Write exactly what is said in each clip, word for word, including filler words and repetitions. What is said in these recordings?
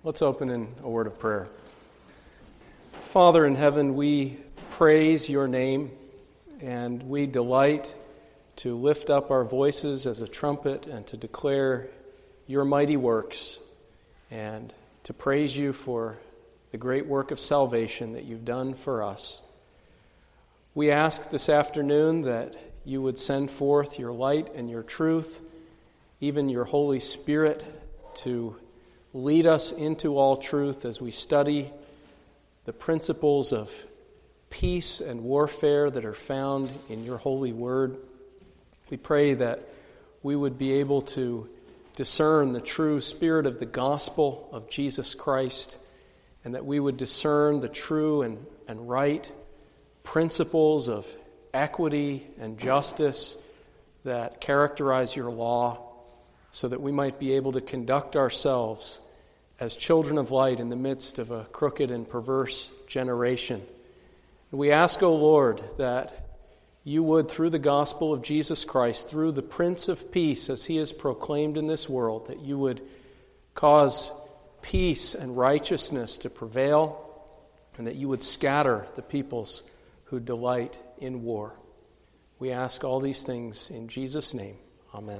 Let's open in a word of prayer. Father in heaven, we praise your name, and we delight to lift up our voices as a trumpet and to declare your mighty works and to praise you for the great work of salvation that you've done for us. We ask this afternoon that you would send forth your light and your truth, even your Holy Spirit, to lead us into all truth as we study the principles of peace and warfare that are found in your holy word. We pray that we would be able to discern the true spirit of the gospel of Jesus Christ, and that we would discern the true and, and right principles of equity and justice that characterize your law, so that we might be able to conduct ourselves as children of light in the midst of a crooked and perverse generation. And we ask, O Lord, that you would, through the gospel of Jesus Christ, through the Prince of Peace as he is proclaimed in this world, that you would cause peace and righteousness to prevail, and that you would scatter the peoples who delight in war. We ask all these things in Jesus' name. Amen.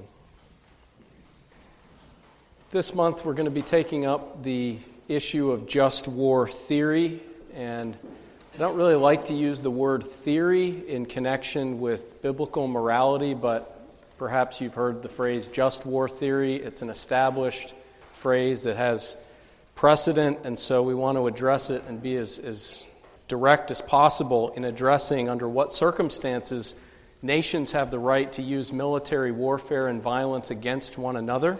This month we're going to be taking up the issue of just war theory, and I don't really like to use the word theory in connection with biblical morality, but perhaps you've heard the phrase just war theory. It's an established phrase that has precedent, and so we want to address it and be as, as direct as possible in addressing under what circumstances nations have the right to use military warfare and violence against one another.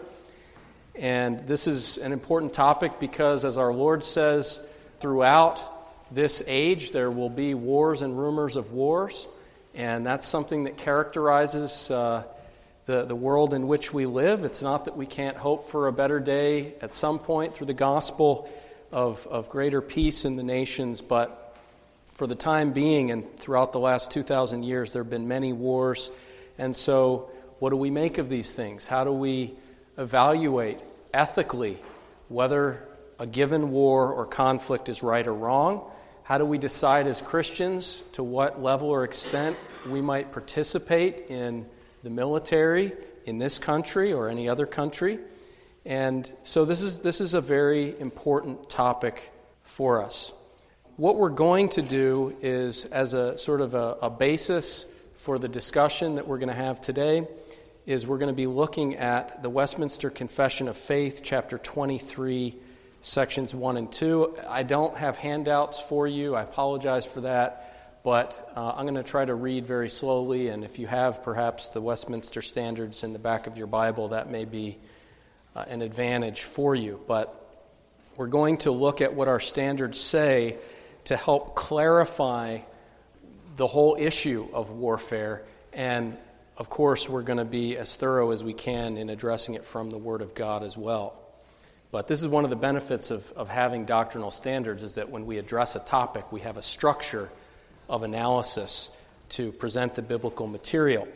And this is an important topic because, as our Lord says, throughout this age there will be wars and rumors of wars, and that's something that characterizes uh, the, the world in which we live. It's not that we can't hope for a better day at some point through the gospel of, of greater peace in the nations, but for the time being and throughout the last two thousand years there have been many wars. And so what do we make of these things? How do we evaluate ethically whether a given war or conflict is right or wrong? How do we decide as Christians to what level or extent we might participate in the military in this country or any other country? And so this is this is a very important topic for us. What we're going to do is, as a sort of a, a basis for the discussion that we're going to have today, is we're going to be looking at the Westminster Confession of Faith, chapter twenty-three, sections one and two. I don't have handouts for you. I apologize for that, but uh, I'm going to try to read very slowly, and if you have perhaps the Westminster Standards in the back of your Bible, that may be uh, an advantage for you. But we're going to look at what our standards say to help clarify the whole issue of warfare, and of course, we're going to be as thorough as we can in addressing it from the Word of God as well. But this is one of the benefits of, of having doctrinal standards, is that when we address a topic, we have a structure of analysis to present the biblical material.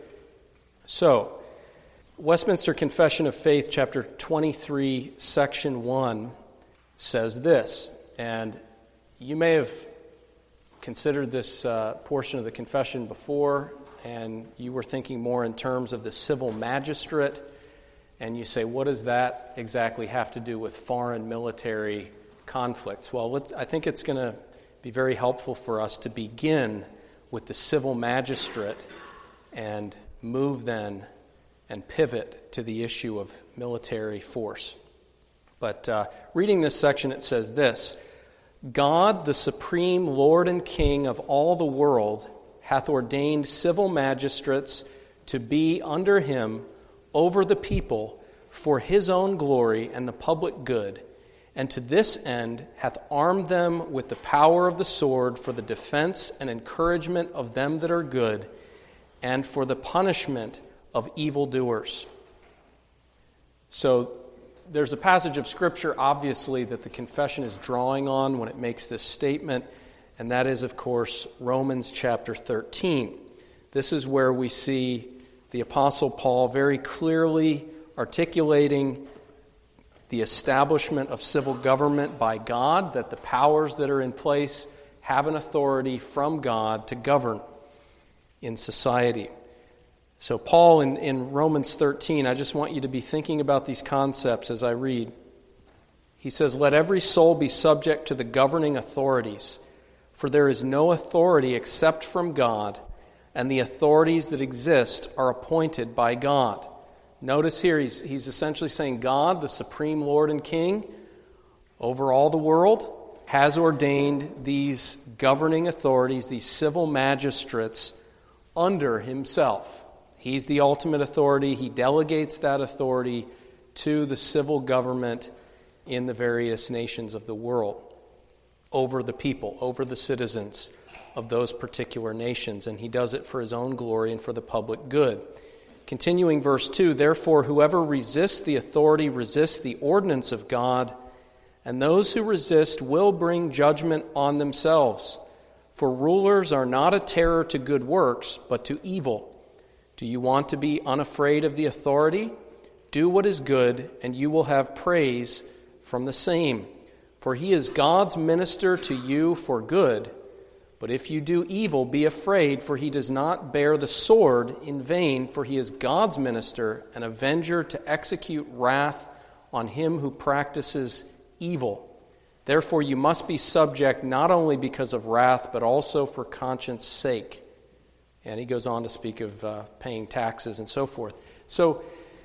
So, Westminster Confession of Faith, chapter twenty-three, section one, says this, and you may have considered this uh, portion of the confession before, and you were thinking more in terms of the civil magistrate, and you say, what does that exactly have to do with foreign military conflicts? Well, let's, I think it's going to be very helpful for us to begin with the civil magistrate and move then and pivot to the issue of military force. But uh, reading this section, it says this: God, the supreme Lord and King of all the world, hath ordained civil magistrates to be under him over the people for his own glory and the public good, and to this end hath armed them with the power of the sword for the defense and encouragement of them that are good, and for the punishment of evildoers. So there's a passage of Scripture, obviously, that the confession is drawing on when it makes this statement, and that is, of course, Romans chapter thirteen. This is where we see the Apostle Paul very clearly articulating the establishment of civil government by God, that the powers that are in place have an authority from God to govern in society. So Paul in, in Romans thirteen, I just want you to be thinking about these concepts as I read. He says, "Let every soul be subject to the governing authorities, for there is no authority except from God, and the authorities that exist are appointed by God." Notice here, he's, he's essentially saying God, the supreme Lord and King over all the world, has ordained these governing authorities, these civil magistrates, under himself. He's the ultimate authority. He delegates that authority to the civil government in the various nations of the world, over the people, over the citizens of those particular nations. And he does it for his own glory and for the public good. Continuing verse two, "Therefore whoever resists the authority resists the ordinance of God, and those who resist will bring judgment on themselves. For rulers are not a terror to good works, but to evil. Do you want to be unafraid of the authority? Do what is good, and you will have praise from the same. For he is God's minister to you for good. But if you do evil, be afraid, for he does not bear the sword in vain, for he is God's minister, an avenger to execute wrath on him who practices evil. Therefore you must be subject not only because of wrath, but also for conscience sake." And he goes on to speak of uh, paying taxes and so forth. So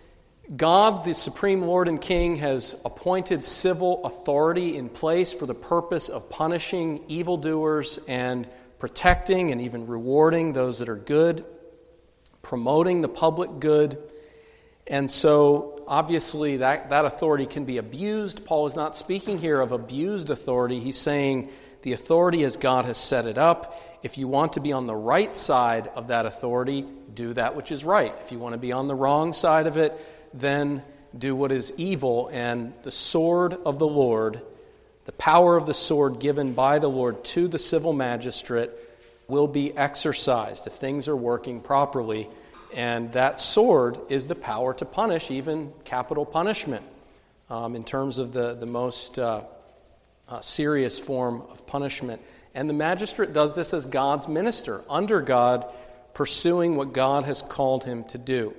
God, the supreme Lord and King, has appointed civil authority in place for the purpose of punishing evildoers and protecting and even rewarding those that are good, promoting the public good. And so, obviously, that, that authority can be abused. Paul is not speaking here of abused authority. He's saying the authority as God has set it up. If you want to be on the right side of that authority, do that which is right. If you want to be on the wrong side of it, then do what is evil. And the sword of the Lord, the power of the sword given by the Lord to the civil magistrate, will be exercised if things are working properly. And that sword is the power to punish, even capital punishment, um, in terms of the, the most uh, uh, serious form of punishment. And the magistrate does this as God's minister, under God, pursuing what God has called him to do.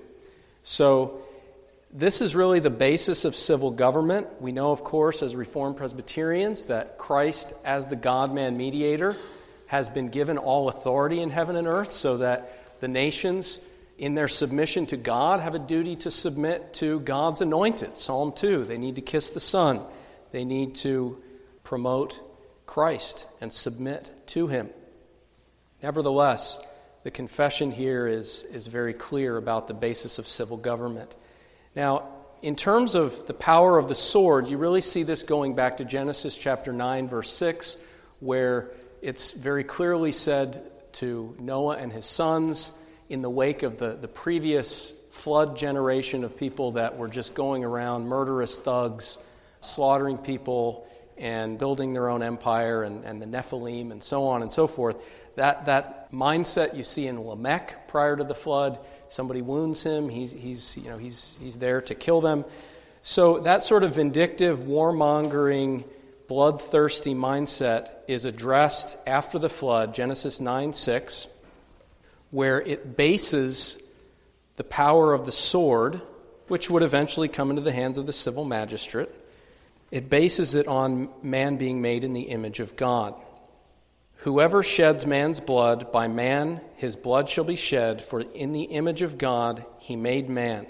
So this is really the basis of civil government. We know, of course, as Reformed Presbyterians, that Christ, as the God-man mediator, has been given all authority in heaven and earth, so that the nations, in their submission to God, have a duty to submit to God's anointed. Psalm two, they need to kiss the Son. They need to promote Christ and submit to him. Nevertheless, the confession here is, is very clear about the basis of civil government. Now, in terms of the power of the sword, you really see this going back to Genesis chapter nine, verse six, where it's very clearly said to Noah and his sons, in the wake of the, the previous flood generation of people that were just going around, murderous thugs, slaughtering people and building their own empire, and, and the Nephilim and so on and so forth. That that mindset you see in Lamech prior to the flood. Somebody wounds him, he's he's you know he's he's there to kill them. So that sort of vindictive, warmongering, bloodthirsty mindset is addressed after the flood, Genesis nine six, where it bases the power of the sword, which would eventually come into the hands of the civil magistrate. It bases it on man being made in the image of God. Whoever sheds man's blood, by man his blood shall be shed, for in the image of God he made man.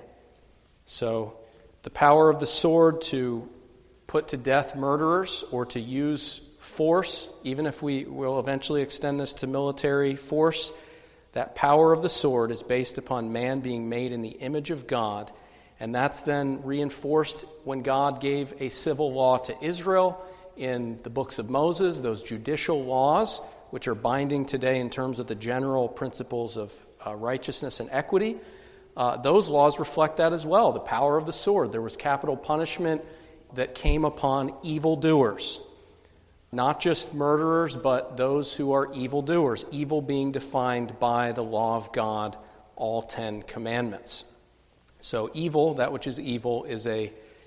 So the power of the sword to put to death murderers or to use force, even if we will eventually extend this to military force, that power of the sword is based upon man being made in the image of God. And that's then reinforced when God gave a civil law to Israel in the books of Moses, those judicial laws, which are binding today in terms of the general principles of uh, righteousness and equity. Uh, those laws reflect that as well, the power of the sword. There was capital punishment that came upon evildoers, not just murderers, but those who are evildoers, evil being defined by the law of God, all Ten Commandments. So evil, that which is evil, is a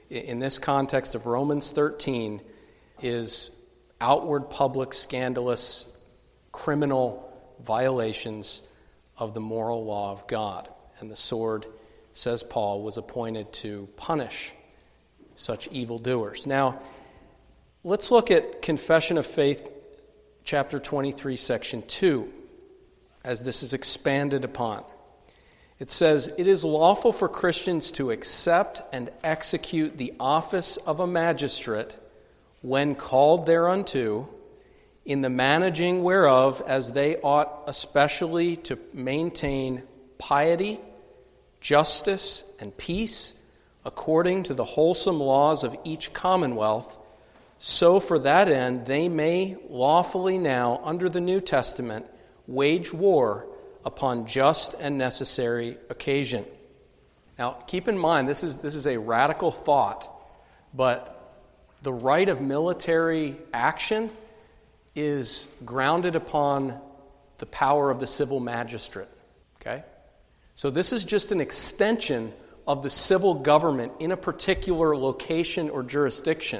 in this context of Romans thirteen is outward, public, scandalous, criminal violations of the moral law of God. And the sword, says Paul, was appointed to punish such evildoers. Now, let's look at Confession of Faith, chapter twenty-three, section two, as this is expanded upon. It says, "It is lawful for Christians to accept and execute the office of a magistrate when called thereunto, in the managing whereof as they ought especially to maintain piety, justice, and peace, according to the wholesome laws of each commonwealth, so for that end they may lawfully now, under the New Testament, wage war upon just and necessary occasion." Now, keep in mind, this is this is a radical thought, but the right of military action is grounded upon the power of the civil magistrate. Okay? So this is just an extension of the civil government in a particular location or jurisdiction.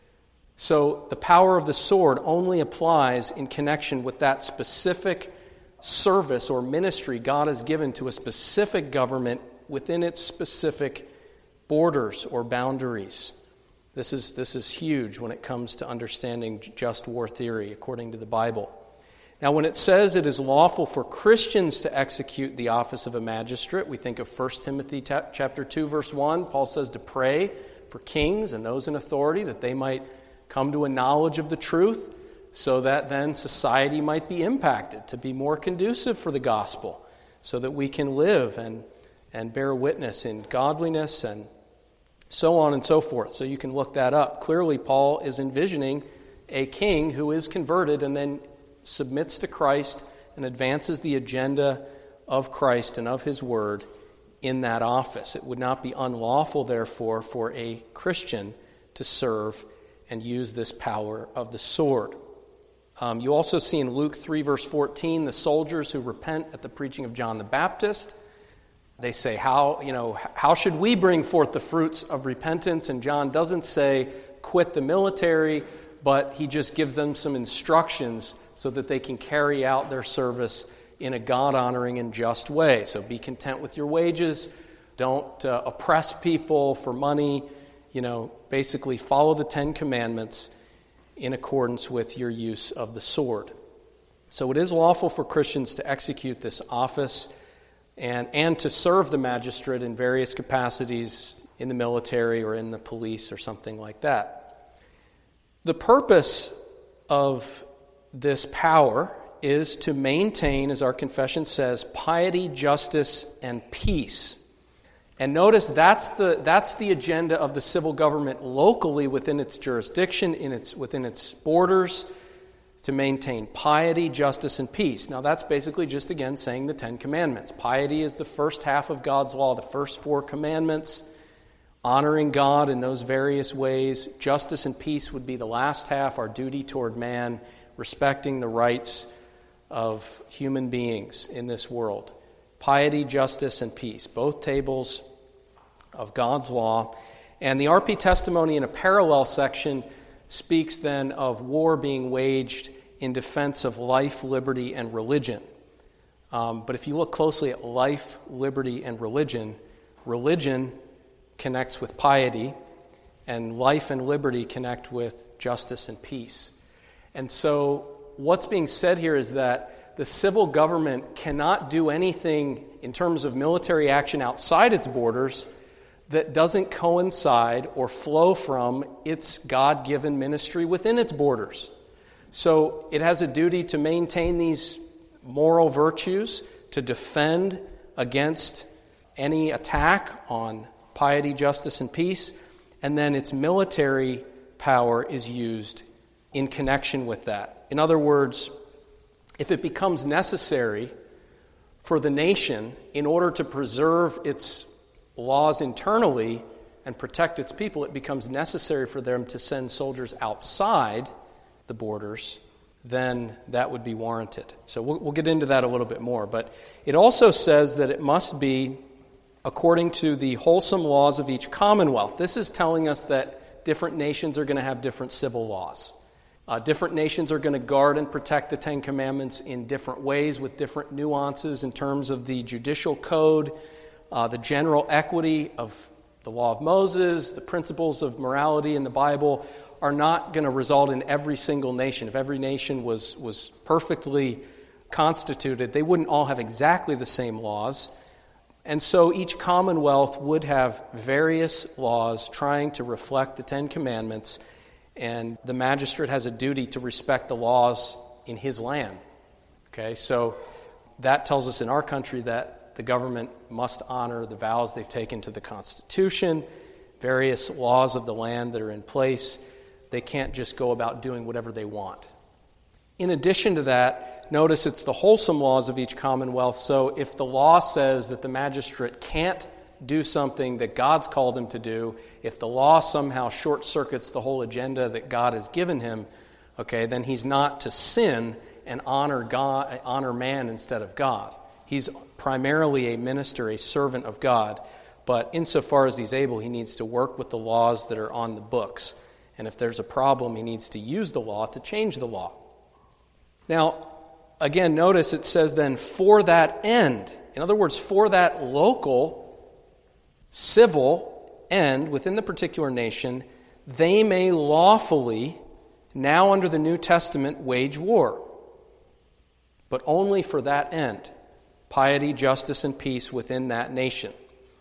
So the power of the sword only applies in connection with that specific service or ministry God has given to a specific government within its specific borders or boundaries. This is, this is huge when it comes to understanding just war theory according to the Bible. Now, when it says it is lawful for Christians to execute the office of a magistrate, we think of First Timothy chapter two, verse one. Paul says to pray for kings and those in authority that they might come to a knowledge of the truth, so that then society might be impacted to be more conducive for the gospel, so that we can live and, and bear witness in godliness and so on and so forth. So you can look that up. Clearly, Paul is envisioning a king who is converted and then submits to Christ and advances the agenda of Christ and of his word in that office. It would not be unlawful, therefore, for a Christian to serve and use this power of the sword. Um, you also see in Luke three, verse fourteen, the soldiers who repent at the preaching of John the Baptist. They say, how, you know, how should we bring forth the fruits of repentance? And John doesn't say, quit the military, but he just gives them some instructions so that they can carry out their service in a God-honoring and just way. So be content with your wages. Don't uh, oppress people for money. You know, basically follow the Ten Commandments in accordance with your use of the sword. So it is lawful for Christians to execute this office and, and to serve the magistrate in various capacities in the military or in the police or something like that. The purpose of this power is to maintain, as our confession says, piety, justice, and peace. And notice that's the that's the agenda of the civil government locally within its jurisdiction, in its within its borders, to maintain piety, justice, and peace. Now that's basically just, again, saying the Ten Commandments. Piety is the first half of God's law, the first four commandments, honoring God in those various ways. Justice and peace would be the last half, our duty toward man, respecting the rights of human beings in this world. Piety, justice, and peace, both tables of God's law. And the R P testimony in a parallel section speaks then of war being waged in defense of life, liberty, and religion. Um, but if you look closely at life, liberty, and religion, religion connects with piety, and life and liberty connect with justice and peace. And so what's being said here is that the civil government cannot do anything in terms of military action outside its borders that doesn't coincide or flow from its God-given ministry within its borders. So it has a duty to maintain these moral virtues, to defend against any attack on piety, justice, and peace, and then its military power is used in connection with that. In other words, if it becomes necessary for the nation, in order to preserve its laws internally and protect its people, it becomes necessary for them to send soldiers outside the borders, then that would be warranted. So we'll, we'll get into that a little bit more. But it also says that it must be according to the wholesome laws of each commonwealth. This is telling us that different nations are going to have different civil laws. Uh, different nations are going to guard and protect the Ten Commandments in different ways with different nuances in terms of the judicial code, uh, the general equity of the law of Moses, the principles of morality in the Bible are not going to result in every single nation. If every nation was, was perfectly constituted, they wouldn't all have exactly the same laws. And so each commonwealth would have various laws trying to reflect the Ten Commandments, and the magistrate has a duty to respect the laws in his land. Okay, so that tells us in our country that the government must honor the vows they've taken to the Constitution, various laws of the land that are in place. They can't just go about doing whatever they want. In addition to that, notice it's the wholesome laws of each commonwealth. So if the law says that the magistrate can't do something that God's called him to do, if the law somehow short-circuits the whole agenda that God has given him, okay, then he's not to sin and honor God, honor man instead of God. He's primarily a minister, a servant of God, but insofar as he's able, he needs to work with the laws that are on the books. And if there's a problem, he needs to use the law to change the law. Now, again, notice it says then, for that end. In other words, for that local, civil end within the particular nation, they may lawfully, now under the New Testament, wage war. But only for that end. Piety, justice, and peace within that nation.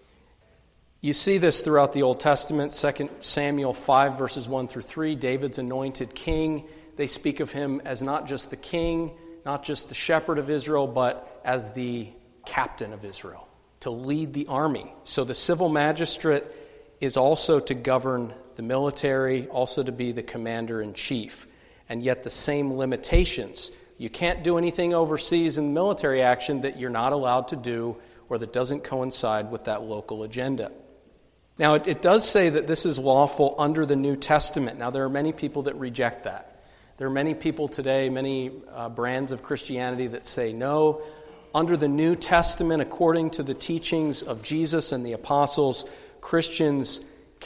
You see this throughout the Old Testament, Second Samuel five, verses one through three, David's anointed king. They speak of him as not just the king, not just the shepherd of Israel, but as the captain of Israel, to lead the army. So the civil magistrate is also to govern the military, also to be the commander-in-chief, and yet the same limitations. You can't do anything overseas in military action that you're not allowed to do or that doesn't coincide with that local agenda. Now, it, it does say that this is lawful under the New Testament. Now, there are many people that reject that. There are many people today, many uh, brands of Christianity that say, no, under the New Testament, according to the teachings of Jesus and the apostles, Christians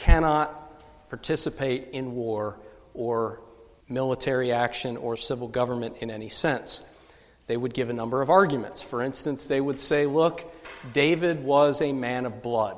cannot participate in war or military action or civil government in any sense. They would give a number of arguments. For instance, they would say, look, David was a man of blood.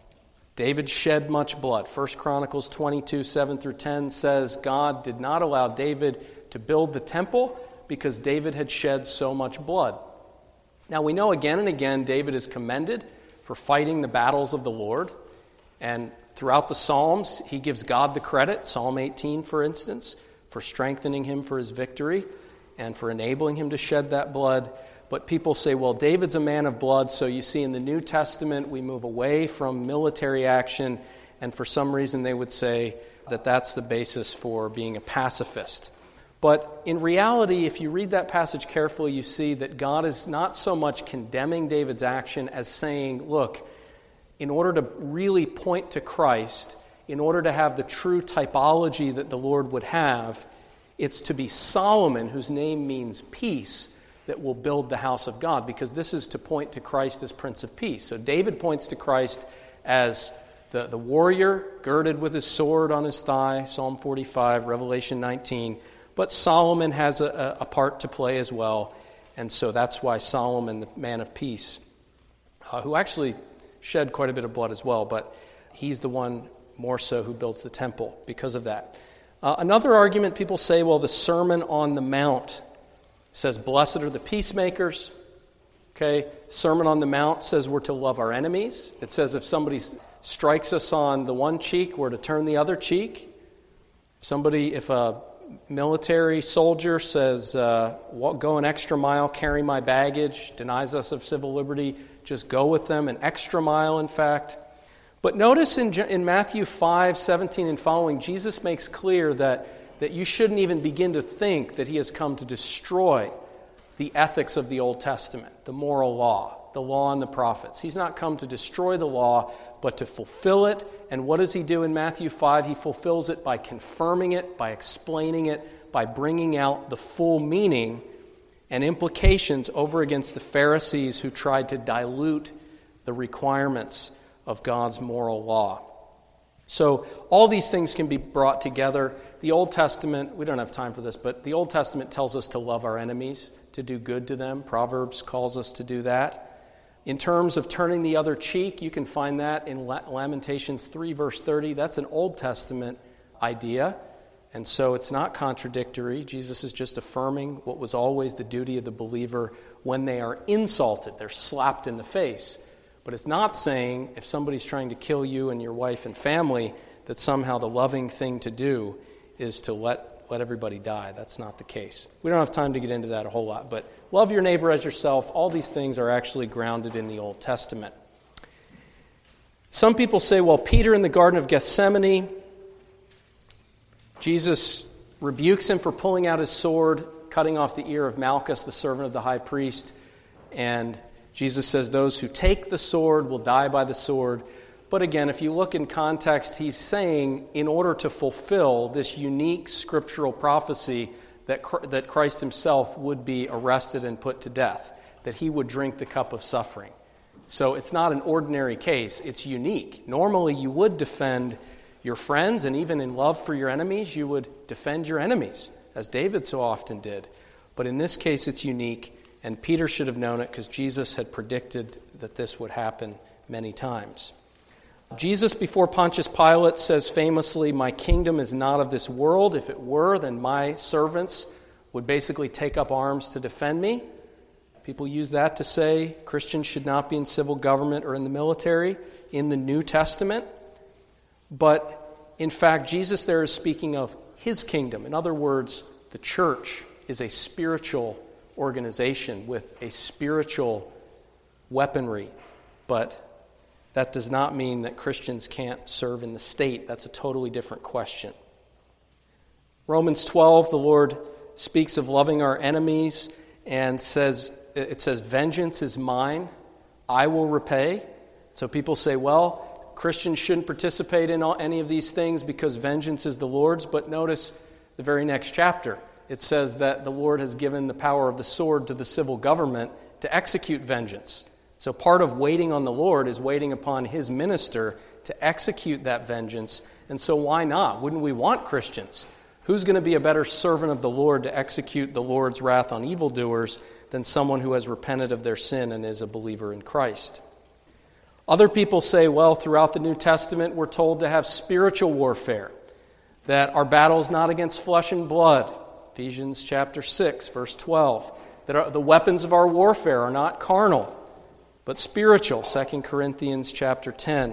David shed much blood. First Chronicles twenty-two, seven through ten says God did not allow David to build the temple because David had shed so much blood. Now we know again and again David is commended for fighting the battles of the Lord. And throughout the Psalms, he gives God the credit. Psalm eighteen, for instance, for strengthening him for his victory and for enabling him to shed that blood. But people say, well, David's a man of blood, so you see in the New Testament we move away from military action, and for some reason they would say that that's the basis for being a pacifist. But in reality, if you read that passage carefully, you see that God is not so much condemning David's action as saying, look, in order to really point to Christ, in order to have the true typology that the Lord would have, it's to be Solomon, whose name means peace, that will build the house of God, because this is to point to Christ as Prince of Peace. So David points to Christ as the, the warrior, girded with his sword on his thigh, Psalm forty-five, Revelation nineteen. But Solomon has a, a part to play as well, and so that's why Solomon, the man of peace, uh, who actually shed quite a bit of blood as well, but he's the one more so who builds the temple because of that. Uh, another argument, people say, well, the Sermon on the Mount says, blessed are the peacemakers. Okay, Sermon on the Mount says we're to love our enemies. It says if somebody strikes us on the one cheek, we're to turn the other cheek. Somebody, if a military soldier says, uh, go an extra mile, carry my baggage, denies us of civil liberty, just go with them, an extra mile, in fact. But notice in, in Matthew five, seventeen and following, Jesus makes clear that that you shouldn't even begin to think that he has come to destroy the ethics of the Old Testament, the moral law, the law and the prophets. He's not come to destroy the law, but to fulfill it. And what does he do in Matthew five? He fulfills it by confirming it, by explaining it, by bringing out the full meaning and implications over against the Pharisees who tried to dilute the requirements of God's moral law. So all these things can be brought together. The Old Testament, we don't have time for this, but the Old Testament tells us to love our enemies, to do good to them. Proverbs calls us to do that. In terms of turning the other cheek, you can find that in Lamentations three, verse thirty. That's an Old Testament idea, and so it's not contradictory. Jesus is just affirming what was always the duty of the believer when they are insulted. They're slapped in the face. But it's not saying if somebody's trying to kill you and your wife and family that somehow the loving thing to do is to let, let everybody die. That's not the case. We don't have time to get into that a whole lot, but love your neighbor as yourself. All these things are actually grounded in the Old Testament. Some people say, well, Peter in the Garden of Gethsemane, Jesus rebukes him for pulling out his sword, cutting off the ear of Malchus, the servant of the high priest, and Jesus says those who take the sword will die by the sword. But again, if you look in context, he's saying in order to fulfill this unique scriptural prophecy that that Christ himself would be arrested and put to death, that he would drink the cup of suffering. So it's not an ordinary case, it's unique. Normally you would defend your friends, and even in love for your enemies, you would defend your enemies, as David so often did. But in this case, it's unique. And Peter should have known it because Jesus had predicted that this would happen many times. Jesus, before Pontius Pilate, says famously, "My kingdom is not of this world. If it were, then my servants would basically take up arms to defend me." People use that to say Christians should not be in civil government or in the military in the New Testament. But in fact, Jesus there is speaking of his kingdom. In other words, the church is a spiritual organization with a spiritual weaponry, but that does not mean that Christians can't serve in the state. That's a totally different question. Romans twelve, the Lord speaks of loving our enemies and says, it says, "Vengeance is mine, I will repay." So people say, well, Christians shouldn't participate in all, any of these things because vengeance is the Lord's, but notice the very next chapter. It says that the Lord has given the power of the sword to the civil government to execute vengeance. So part of waiting on the Lord is waiting upon his minister to execute that vengeance. And so why not? Wouldn't we want Christians? Who's going to be a better servant of the Lord to execute the Lord's wrath on evildoers than someone who has repented of their sin and is a believer in Christ? Other people say, well, throughout the New Testament, we're told to have spiritual warfare, that our battle is not against flesh and blood. Ephesians chapter six, verse twelve, that our, the weapons of our warfare are not carnal, but spiritual, Second Corinthians chapter ten.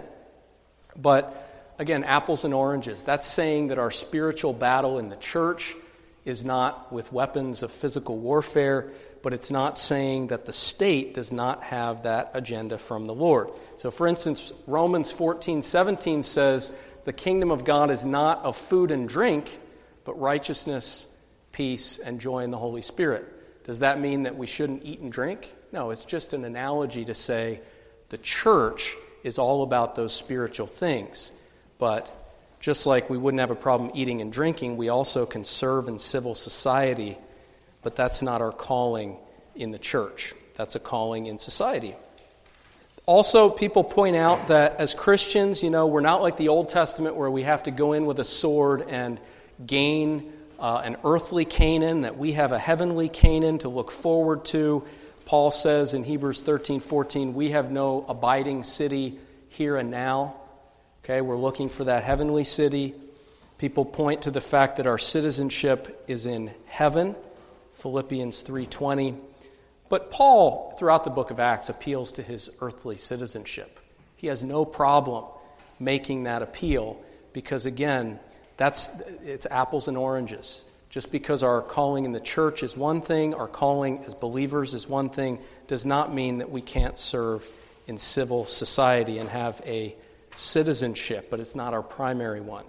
But again, apples and oranges. That's saying that our spiritual battle in the church is not with weapons of physical warfare, but it's not saying that the state does not have that agenda from the Lord. So for instance, Romans fourteen seventeen says, the kingdom of God is not of food and drink, but righteousness, peace, and joy in the Holy Spirit. Does that mean that we shouldn't eat and drink? No, it's just an analogy to say the church is all about those spiritual things. But just like we wouldn't have a problem eating and drinking, we also can serve in civil society, but that's not our calling in the church. That's a calling in society. Also, people point out that as Christians, you know, we're not like the Old Testament where we have to go in with a sword and gain Uh, an earthly Canaan, that we have a heavenly Canaan to look forward to. Paul says in Hebrews thirteen fourteen, we have no abiding city here and now. Okay, we're looking for that heavenly city. People point to the fact that our citizenship is in heaven, Philippians three twenty. But Paul, throughout the book of Acts, appeals to his earthly citizenship. He has no problem making that appeal because, again, That's it's apples and oranges. Just because our calling in the church is one thing, our calling as believers is one thing, does not mean that we can't serve in civil society and have a citizenship, but it's not our primary one.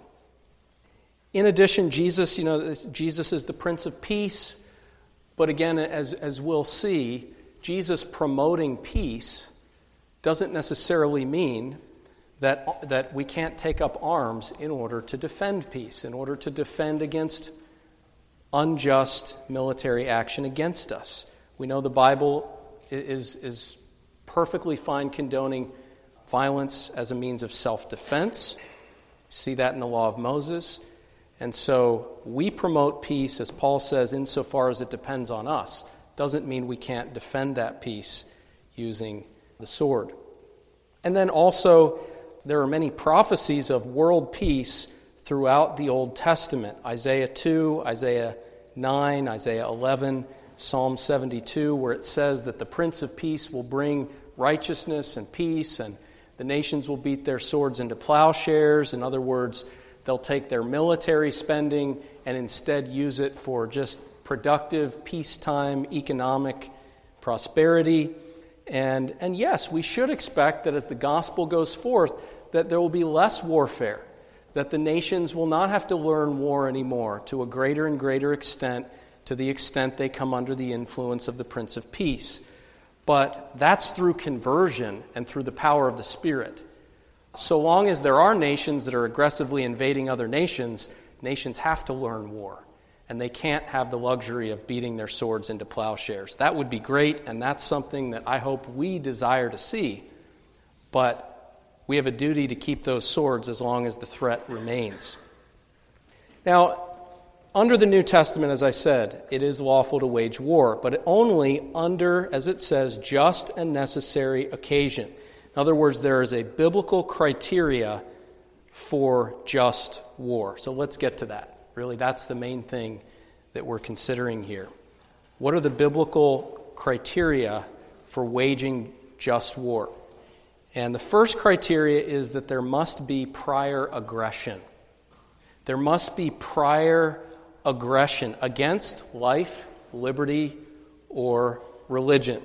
In addition, Jesus, you know, Jesus is the Prince of Peace, but again, as, as we'll see, Jesus promoting peace doesn't necessarily mean that that we can't take up arms in order to defend peace, in order to defend against unjust military action against us. We know the Bible is is perfectly fine condoning violence as a means of self-defense. See that in the law of Moses. And so we promote peace, as Paul says, insofar as it depends on us. Doesn't mean we can't defend that peace using the sword. And then also, there are many prophecies of world peace throughout the Old Testament. Isaiah two, Isaiah nine, Isaiah eleven, Psalm seventy-two, where it says that the Prince of Peace will bring righteousness and peace, and the nations will beat their swords into plowshares. In other words, they'll take their military spending and instead use it for just productive, peacetime, economic prosperity. And, and yes, we should expect that as the gospel goes forth, that there will be less warfare, that the nations will not have to learn war anymore to a greater and greater extent, to the extent they come under the influence of the Prince of Peace. But that's through conversion and through the power of the Spirit. So long as there are nations that are aggressively invading other nations, nations have to learn war. And they can't have the luxury of beating their swords into plowshares. That would be great, and that's something that I hope we desire to see. But we have a duty to keep those swords as long as the threat remains. Now, under the New Testament, as I said, it is lawful to wage war, but only under, as it says, just and necessary occasion. In other words, there is a biblical criteria for just war. So let's get to that. Really, that's the main thing that we're considering here. What are the biblical criteria for waging just war? And the first criteria is that there must be prior aggression. There must be prior aggression against life, liberty, or religion.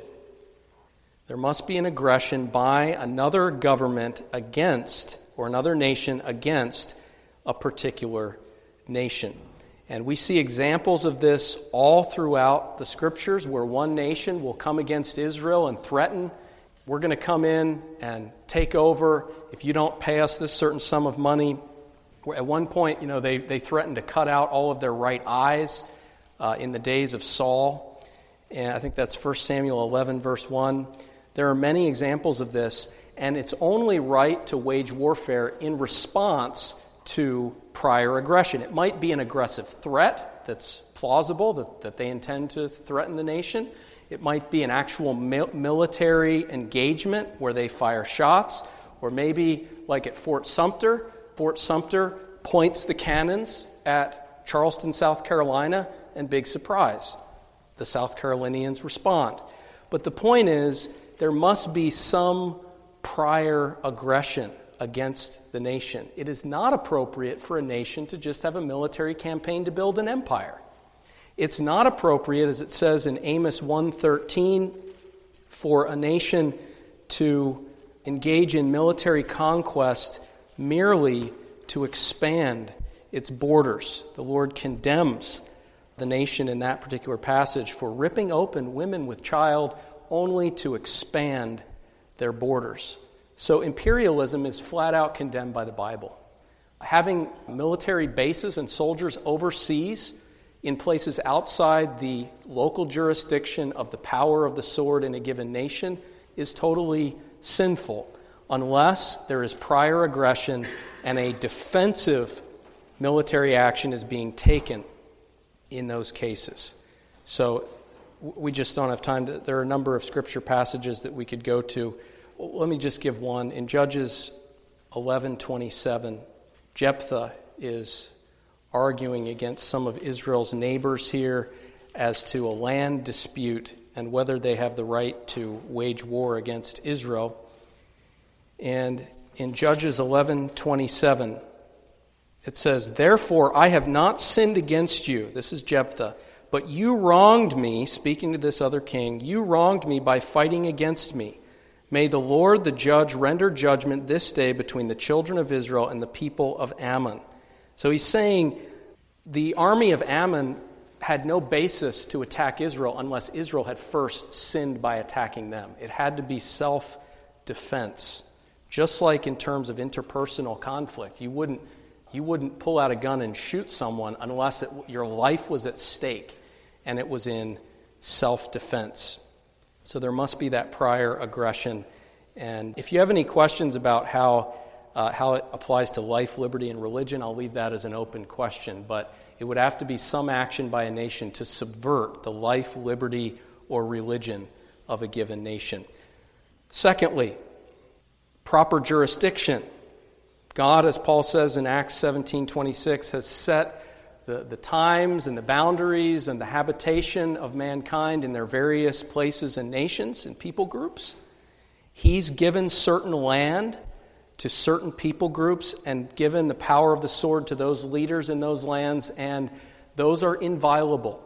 There must be an aggression by another government against, or another nation against, a particular nation. And we see examples of this all throughout the Scriptures, where one nation will come against Israel and threaten, we're going to come in and take over if you don't pay us this certain sum of money. At one point, you know, they, they threatened to cut out all of their right eyes uh, in the days of Saul. And I think that's First Samuel eleven, verse one. There are many examples of this, and it's only right to wage warfare in response to prior aggression. It might be an aggressive threat that's plausible, that, that they intend to threaten the nation. It might be an actual mil- military engagement where they fire shots, or maybe like at Fort Sumter, Fort Sumter points the cannons at Charleston, South Carolina, and big surprise, the South Carolinians respond. But the point is, there must be some prior aggression against the nation. It is not appropriate for a nation to just have a military campaign to build an empire. It's not appropriate, as it says in Amos one thirteen, for a nation to engage in military conquest merely to expand its borders. The Lord condemns the nation in that particular passage for ripping open women with child only to expand their borders. So imperialism is flat out condemned by the Bible. Having military bases and soldiers overseas in places outside the local jurisdiction of the power of the sword in a given nation is totally sinful, unless there is prior aggression and a defensive military action is being taken in those cases. So we just don't have time to, there are a number of scripture passages that we could go to. Let me just give one. In Judges eleven twenty-seven, Jephthah is arguing against some of Israel's neighbors here as to a land dispute and whether they have the right to wage war against Israel. And in Judges eleven twenty-seven, it says, "Therefore I have not sinned against you," this is Jephthah, "but you wronged me," speaking to this other king, "you wronged me by fighting against me. May the Lord the judge render judgment this day between the children of Israel and the people of Ammon." So he's saying the army of Ammon had no basis to attack Israel unless Israel had first sinned by attacking them. It had to be self-defense. Just like in terms of interpersonal conflict, you wouldn't you wouldn't pull out a gun and shoot someone unless it, your life was at stake and it was in self-defense. So there must be that prior aggression. And if you have any questions about how uh, how it applies to life, liberty, and religion, I'll leave that as an open question. But it would have to be some action by a nation to subvert the life, liberty, or religion of a given nation. Secondly, proper jurisdiction. God, as Paul says in Acts seventeen twenty-six, has set the, the times and the boundaries and the habitation of mankind in their various places and nations and people groups. He's given certain land to certain people groups and given the power of the sword to those leaders in those lands, and those are inviolable.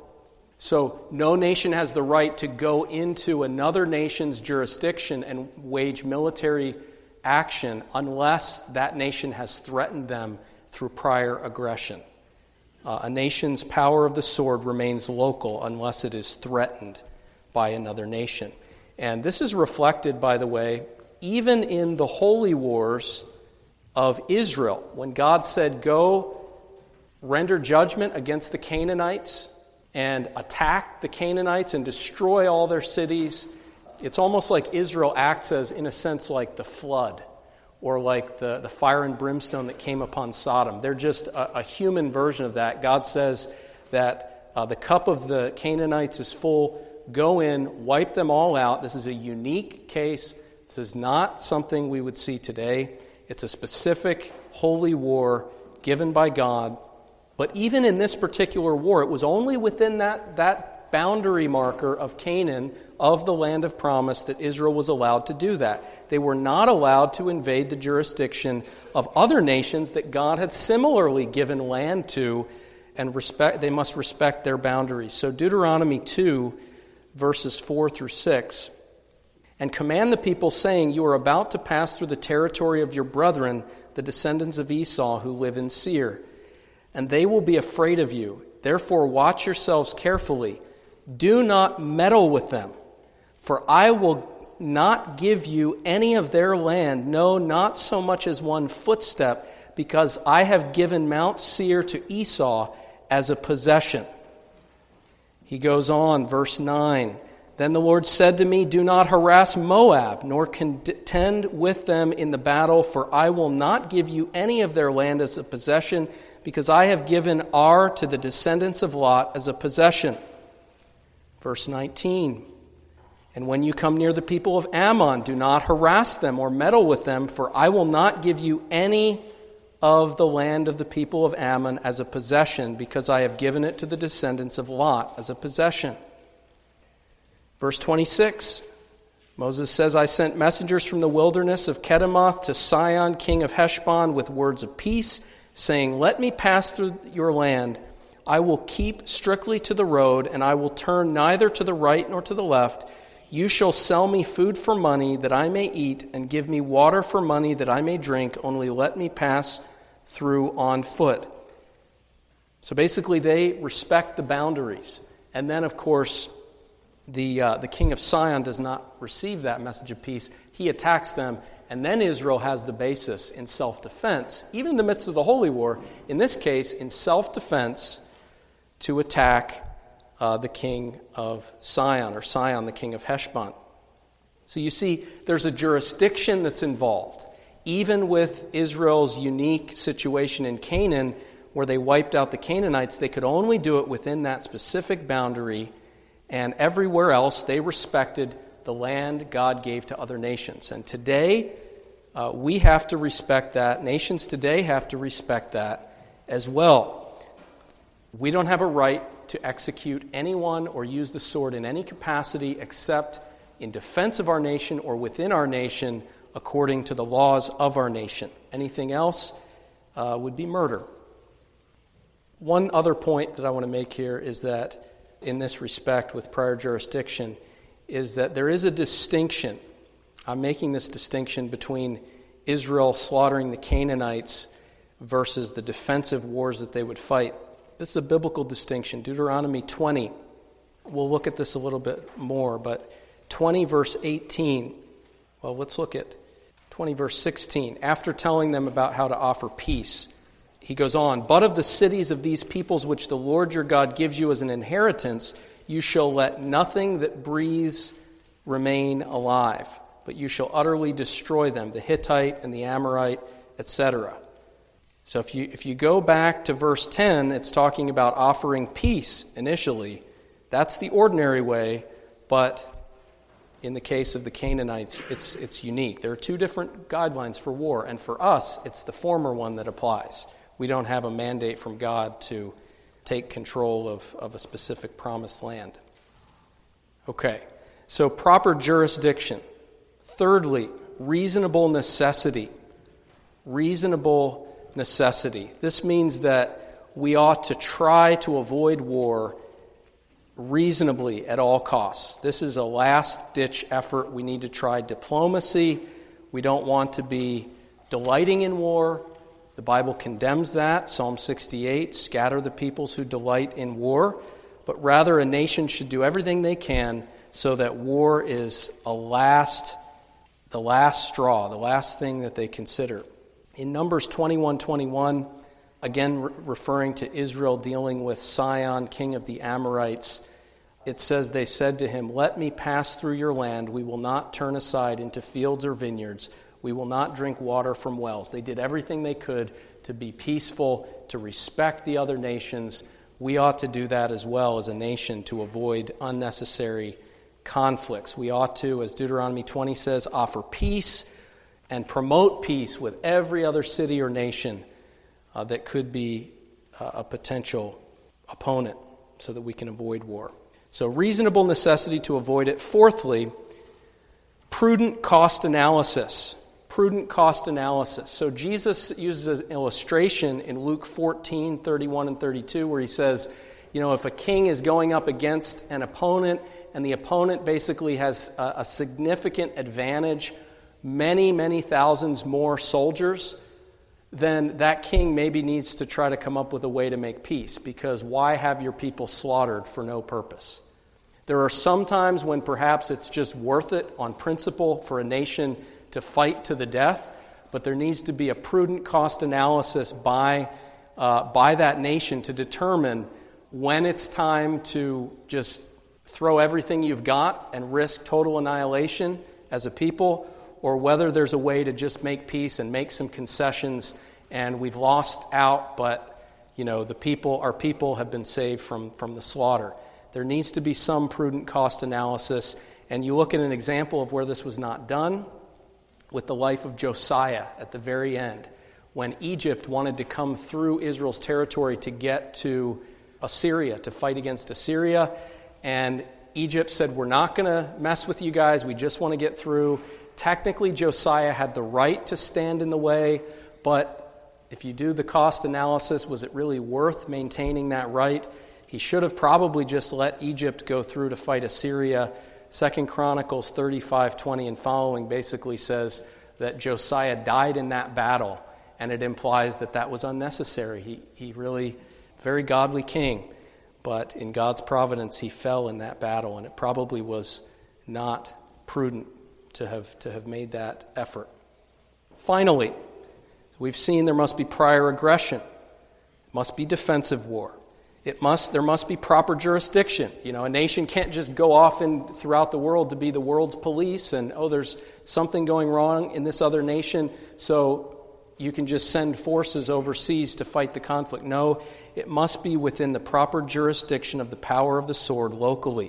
So no nation has the right to go into another nation's jurisdiction and wage military action unless that nation has threatened them through prior aggression. Uh, a nation's power of the sword remains local unless it is threatened by another nation. And this is reflected, by the way, even in the holy wars of Israel. When God said, go render judgment against the Canaanites and attack the Canaanites and destroy all their cities, it's almost like Israel acts as, in a sense, like the flood or like the, the fire and brimstone that came upon Sodom. They're just a, a human version of that. God says that uh, the cup of the Canaanites is full. Go in, wipe them all out. This is a unique case. This is not something we would see today. It's a specific holy war given by God. But even in this particular war, it was only within that, that boundary marker of Canaan, of the land of promise, that Israel was allowed to do that. They were not allowed to invade the jurisdiction of other nations that God had similarly given land to, and respect. They must respect their boundaries. So Deuteronomy two, verses four through six, and command the people, saying, you are about to pass through the territory of your brethren, the descendants of Esau, who live in Seir, and they will be afraid of you. Therefore watch yourselves carefully. Do not meddle with them, for I will not give you any of their land, no, not so much as one footstep, because I have given Mount Seir to Esau as a possession. He goes on, verse nine. Then the Lord said to me, do not harass Moab, nor contend with them in the battle, for I will not give you any of their land as a possession, because I have given Ar to the descendants of Lot as a possession. Verse nineteen. And when you come near the people of Ammon, do not harass them or meddle with them, for I will not give you any of the land of the people of Ammon as a possession, because I have given it to the descendants of Lot as a possession. Verse twenty-six, Moses says, I sent messengers from the wilderness of Kedemoth to Sihon, king of Heshbon, with words of peace, saying, let me pass through your land. I will keep strictly to the road, and I will turn neither to the right nor to the left. You shall sell me food for money that I may eat, and give me water for money that I may drink, only let me pass through on foot. So basically they respect the boundaries. And then, of course, the uh, the king of Sihon does not receive that message of peace. He attacks them, and then Israel has the basis in self-defense, even in the midst of the holy war, in this case, in self-defense, to attack uh, the king of Sihon, or Sihon, the king of Heshbon. So you see, there's a jurisdiction that's involved. Even with Israel's unique situation in Canaan, where they wiped out the Canaanites, they could only do it within that specific boundary, and everywhere else they respected the land God gave to other nations. And today, uh, we have to respect that. Nations today have to respect that as well. We don't have a right to execute anyone or use the sword in any capacity except in defense of our nation or within our nation according to the laws of our nation. Anything else uh, would be murder. One other point that I want to make here is that in this respect with prior jurisdiction is that there is a distinction. I'm making this distinction between Israel slaughtering the Canaanites versus the defensive wars that they would fight. This is a biblical distinction. Deuteronomy twenty, we'll look at this a little bit more, but twenty verse eighteen, well, let's look at twenty verse sixteen. After telling them about how to offer peace, he goes on, but of the cities of these peoples which the Lord your God gives you as an inheritance, you shall let nothing that breathes remain alive, but you shall utterly destroy them, the Hittite and the Amorite, et cetera. So if you if you go back to verse ten, it's talking about offering peace initially. That's the ordinary way, but in the case of the Canaanites, it's it's unique. There are two different guidelines for war, and for us, it's the former one that applies. We don't have a mandate from God to take control of, of a specific promised land. Okay, so proper jurisdiction. Thirdly, reasonable necessity. Reasonable necessity. This means that we ought to try to avoid war reasonably at all costs. This is a last-ditch effort. We need to try diplomacy. We don't want to be delighting in war. The Bible condemns that. Psalm sixty-eight, scatter the peoples who delight in war. But rather, a nation should do everything they can so that war is a last, the last straw, the last thing that they consider. In Numbers twenty-one twenty-one, again re- referring to Israel dealing with Sihon, king of the Amorites, it says, they said to him, "Let me pass through your land. We will not turn aside into fields or vineyards. We will not drink water from wells." They did everything they could to be peaceful, to respect the other nations. We ought to do that as well as a nation to avoid unnecessary conflicts. We ought to, as Deuteronomy twenty says, offer peace and promote peace with every other city or nation uh, that could be uh, a potential opponent so that we can avoid war. So reasonable necessity to avoid it. Fourthly, prudent cost analysis. Prudent cost analysis. So Jesus uses an illustration in Luke fourteen, thirty-one and thirty-two where he says, you know, if a king is going up against an opponent and the opponent basically has a, a significant advantage, many, many thousands more soldiers, then that king maybe needs to try to come up with a way to make peace, because why have your people slaughtered for no purpose? There are some times when perhaps it's just worth it on principle for a nation to fight to the death, but there needs to be a prudent cost analysis by uh, by that nation to determine when it's time to just throw everything you've got and risk total annihilation as a people, or whether there's a way to just make peace and make some concessions, and we've lost out, but you know the people, our people, have been saved from from the slaughter. There needs to be some prudent cost analysis, and you look at an example of where this was not done with the life of Josiah at the very end, when Egypt wanted to come through Israel's territory to get to Assyria, to fight against Assyria, and Egypt said, "We're not going to mess with you guys, we just want to get through." Technically, Josiah had the right to stand in the way, but if you do the cost analysis, was it really worth maintaining that right? He should have probably just let Egypt go through to fight Assyria. Second Chronicles thirty-five twenty and following basically says that Josiah died in that battle, and it implies that that was unnecessary. He, he really, very godly king, but in God's providence, he fell in that battle, and it probably was not prudent to have to have made that effort. Finally, we've seen there must be prior aggression. It must be defensive war. It must there must be proper jurisdiction. You know, a nation can't just go off in throughout the world to be the world's police and, oh, there's something going wrong in this other nation, so you can just send forces overseas to fight the conflict. No, it must be within the proper jurisdiction of the power of the sword locally.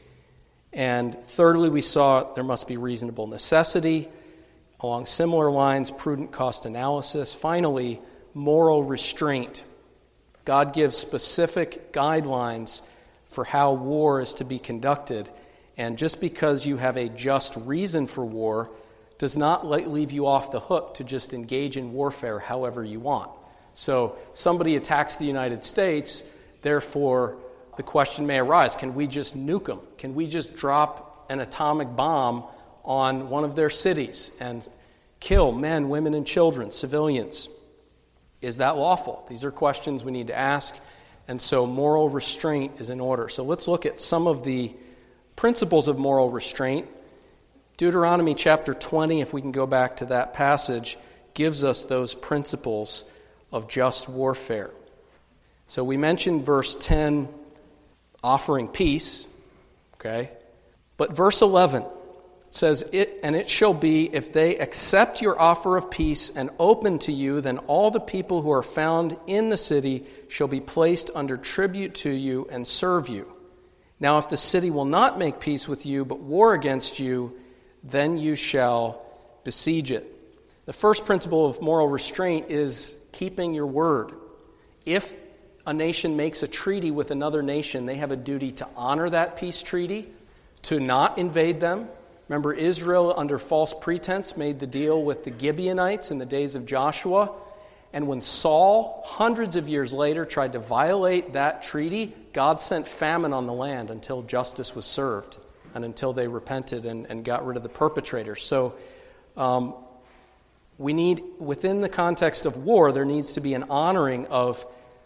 And thirdly, we saw there must be reasonable necessity. Along similar lines, prudent cost analysis. Finally, moral restraint. God gives specific guidelines for how war is to be conducted. And just because you have a just reason for war does not leave you off the hook to just engage in warfare however you want. So somebody attacks the United States, therefore the question may arise, can we just nuke them? Can we just drop an atomic bomb on one of their cities and kill men, women, and children, civilians? Is that lawful? These are questions we need to ask, and so moral restraint is in order. So let's look at some of the principles of moral restraint. Deuteronomy chapter twenty, if we can go back to that passage, gives us those principles of just warfare. So we mentioned verse ten, offering peace, okay? But verse eleven, It says, it, and it shall be, if they accept your offer of peace and open to you, then all the people who are found in the city shall be placed under tribute to you and serve you. Now if the city will not make peace with you, but war against you, then you shall besiege it. The first principle of moral restraint is keeping your word. If a nation makes a treaty with another nation, they have a duty to honor that peace treaty, to not invade them. Remember, Israel, under false pretense, made the deal with the Gibeonites in the days of Joshua. And when Saul, hundreds of years later, tried to violate that treaty, God sent famine on the land until justice was served and until they repented and, and got rid of the perpetrators. So um, we need, within the context of war, there needs to be an honoring of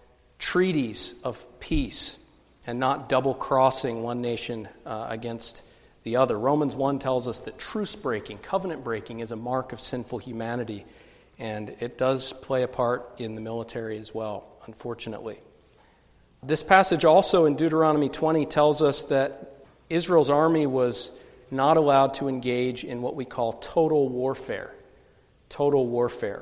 treaties of peace and not double-crossing one nation uh, against the other. Romans one tells us that truce-breaking, covenant-breaking, is a mark of sinful humanity, and it does play a part in the military as well, unfortunately. This passage also in Deuteronomy twenty tells us that Israel's army was not allowed to engage in what we call total warfare. Total warfare.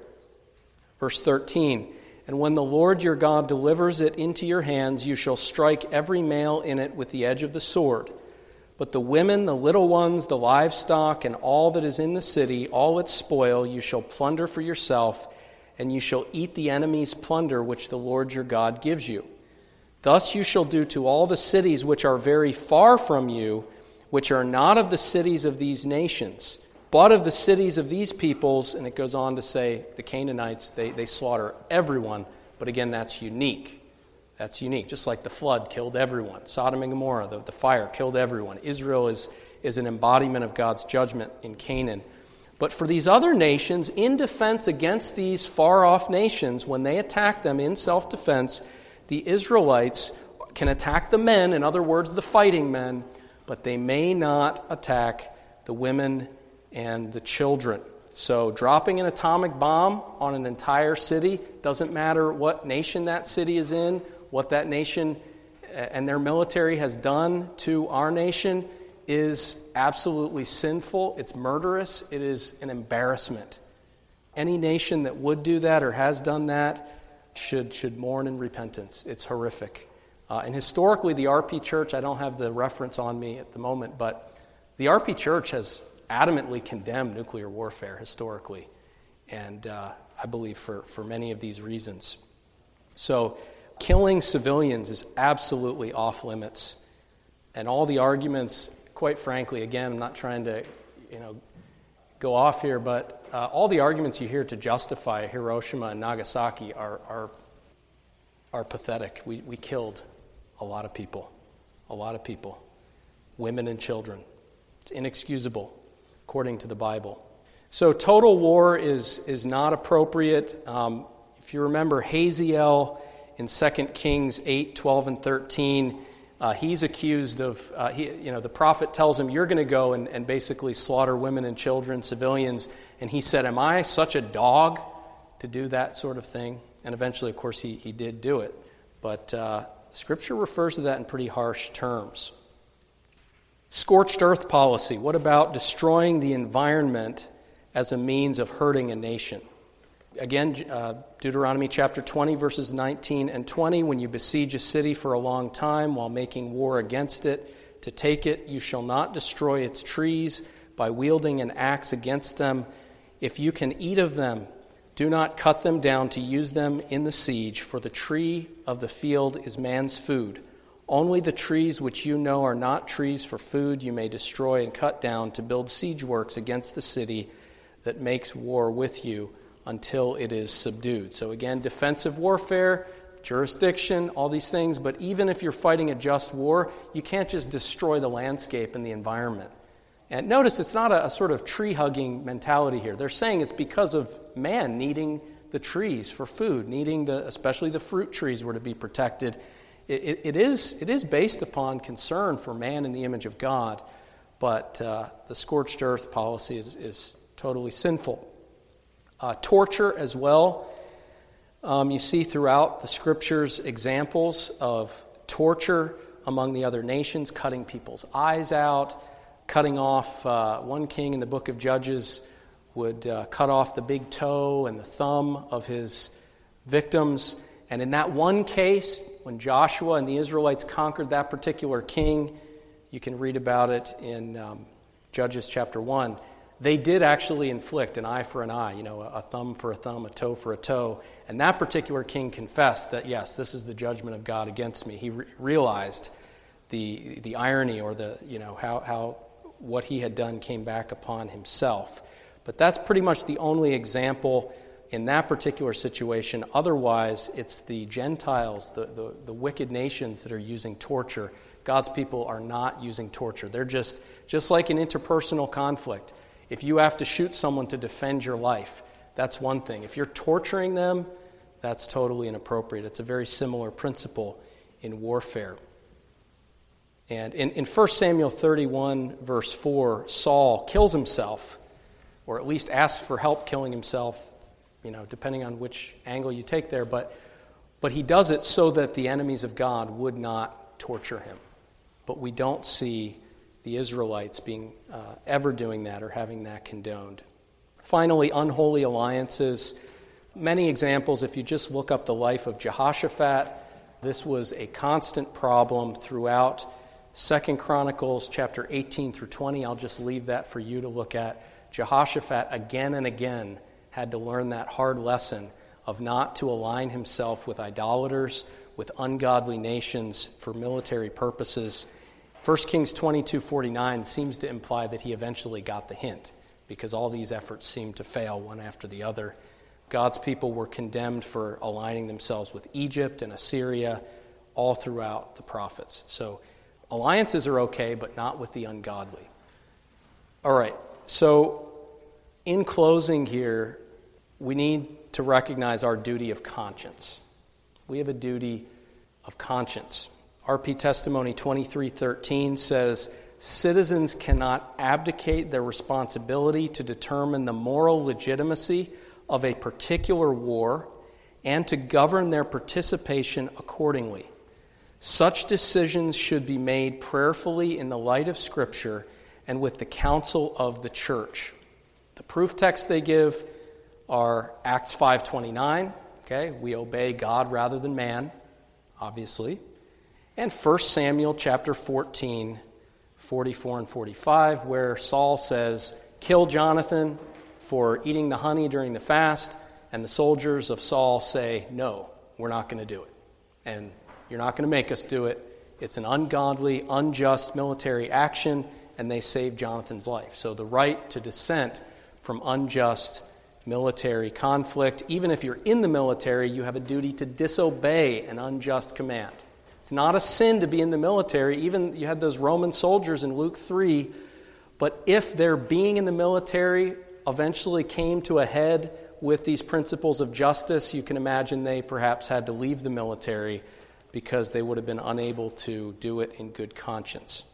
Verse thirteen, and when the Lord your God delivers it into your hands, you shall strike every male in it with the edge of the sword. But the women, the little ones, the livestock, and all that is in the city, all its spoil, you shall plunder for yourself, and you shall eat the enemy's plunder which the Lord your God gives you. Thus you shall do to all the cities which are very far from you, which are not of the cities of these nations, but of the cities of these peoples. And it goes on to say the Canaanites, they, they slaughter everyone, but again, that's unique. That's unique, just like the flood killed everyone. Sodom and Gomorrah, the, the fire killed everyone. Israel is, is an embodiment of God's judgment in Canaan. But for these other nations, in defense against these far-off nations, when they attack them in self-defense, the Israelites can attack the men, in other words, the fighting men, but they may not attack the women and the children. So dropping an atomic bomb on an entire city, doesn't matter what nation that city is in, what that nation and their military has done to our nation, is absolutely sinful. It's murderous. It is an embarrassment. Any nation that would do that or has done that should should mourn in repentance. It's horrific. Uh, and historically, the R P Church, I don't have the reference on me at the moment, but the R P Church has adamantly condemned nuclear warfare historically, and uh, I believe for, for many of these reasons. So killing civilians is absolutely off limits, and all the arguments, quite frankly, again, I'm not trying to, you know, go off here, but uh, all the arguments you hear to justify Hiroshima and Nagasaki are are, are pathetic. We we killed a lot of people, a lot of people, women and children. It's inexcusable, according to the Bible. So total war is is not appropriate. Um, if you remember Hazael in Second Kings eight, twelve, and thirteen, uh, he's accused of, uh, he, you know, the prophet tells him, you're going to go and, and basically slaughter women and children, civilians. And he said, am I such a dog to do that sort of thing? And eventually, of course, he, he did do it. But uh, Scripture refers to that in pretty harsh terms. Scorched earth policy. What about destroying the environment as a means of hurting a nation? Again, uh, Deuteronomy chapter twenty, verses nineteen and twenty, when you besiege a city for a long time while making war against it, to take it, you shall not destroy its trees by wielding an axe against them. If you can eat of them, do not cut them down to use them in the siege, for the tree of the field is man's food. Only the trees which you know are not trees for food you may destroy and cut down to build siege works against the city that makes war with you until it is subdued. So again, defensive warfare, jurisdiction, all these things, but even if you're fighting a just war, you can't just destroy the landscape and the environment. And notice it's not a, a sort of tree-hugging mentality here. They're saying it's because of man needing the trees for food, needing the, especially the fruit trees were to be protected. It, it, it is it is based upon concern for man in the image of God, but uh, the scorched earth policy is, is totally sinful. Uh, torture as well. Um, you see throughout the Scriptures examples of torture among the other nations, cutting people's eyes out, cutting off, uh, one king in the book of Judges would uh, cut off the big toe and the thumb of his victims. And in that one case, when Joshua and the Israelites conquered that particular king, you can read about it in um, Judges chapter one, they did actually inflict an eye for an eye, you know, a thumb for a thumb, a toe for a toe. And that particular king confessed that, yes, this is the judgment of God against me. He re- realized the the irony or the, you know, how, how what he had done came back upon himself. But that's pretty much the only example in that particular situation. Otherwise, it's the Gentiles, the, the, the wicked nations that are using torture. God's people are not using torture. They're just, just like in interpersonal conflict. If you have to shoot someone to defend your life, that's one thing. If you're torturing them, that's totally inappropriate. It's a very similar principle in warfare. And in, in First Samuel thirty-one, verse four, Saul kills himself, or at least asks for help killing himself, you know, depending on which angle you take there. But, but he does it so that the enemies of God would not torture him. But we don't see the Israelites being uh, ever doing that or having that condoned. Finally, unholy alliances. Many examples, if you just look up the life of Jehoshaphat, this was a constant problem throughout Second Chronicles chapter eighteen through twenty. I'll just leave that for you to look at. Jehoshaphat again and again had to learn that hard lesson of not to align himself with idolaters, with ungodly nations for military purposes. First Kings twenty-two forty-nine seems to imply that he eventually got the hint, because all these efforts seemed to fail one after the other. God's people were condemned for aligning themselves with Egypt and Assyria all throughout the prophets. So alliances are okay, but not with the ungodly. All right, so in closing here, we need to recognize our duty of conscience. We have a duty of conscience. R P Testimony twenty-three thirteen says, citizens cannot abdicate their responsibility to determine the moral legitimacy of a particular war and to govern their participation accordingly. Such decisions should be made prayerfully in the light of Scripture and with the counsel of the church. The proof texts they give are Acts five twenty-nine, okay, we obey God rather than man, obviously, and First Samuel chapter fourteen, forty-four and forty-five, where Saul says, kill Jonathan for eating the honey during the fast, and the soldiers of Saul say, no, we're not going to do it. And you're not going to make us do it. It's an ungodly, unjust military action, and they save Jonathan's life. So the right to dissent from unjust military conflict, even if you're in the military, you have a duty to disobey an unjust command. It's not a sin to be in the military. Even you had those Roman soldiers in Luke three, but if their being in the military eventually came to a head with these principles of justice, you can imagine they perhaps had to leave the military because they would have been unable to do it in good conscience.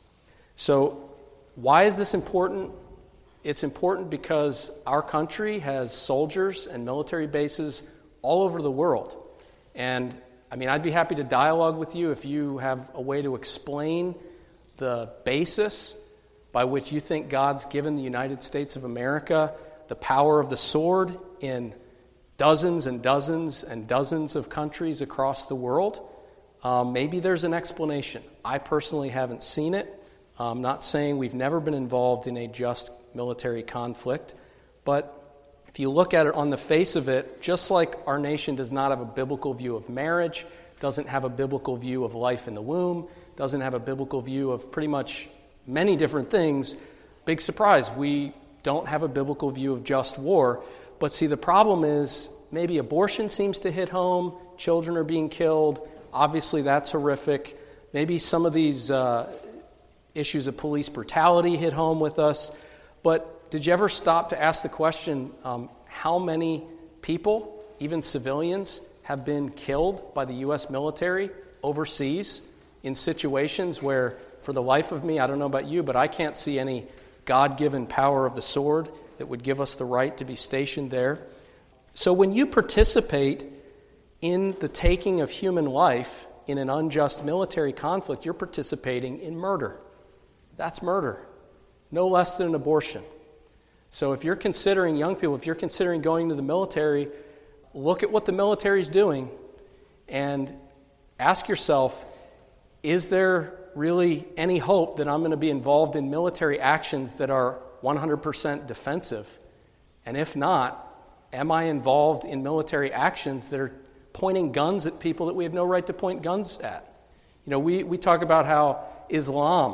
So why is this important? It's important because our country has soldiers and military bases all over the world. And, I mean, I'd be happy to dialogue with you if you have a way to explain the basis by which you think God's given the United States of America the power of the sword in dozens and dozens and dozens of countries across the world. Um, maybe there's an explanation. I personally haven't seen it. I'm not saying we've never been involved in a just military conflict, but if you look at it on the face of it, just like our nation does not have a biblical view of marriage, doesn't have a biblical view of life in the womb, doesn't have a biblical view of pretty much many different things, big surprise, we don't have a biblical view of just war. But see, the problem is maybe abortion seems to hit home, children are being killed, obviously that's horrific. Maybe some of these uh, issues of police brutality hit home with us. But did you ever stop to ask the question, um, how many people, even civilians, have been killed by the U S military overseas in situations where, for the life of me, I don't know about you, but I can't see any God-given power of the sword that would give us the right to be stationed there. So when you participate in the taking of human life in an unjust military conflict, you're participating in murder. That's murder. no less than an abortion. So if you're considering, young people, if you're considering going to the military, look at what the military is doing and ask yourself, is there really any hope that I'm going to be involved in military actions that are one hundred percent defensive? And if not, am I involved in military actions that are pointing guns at people that we have no right to point guns at? You know, we, we talk about how Islam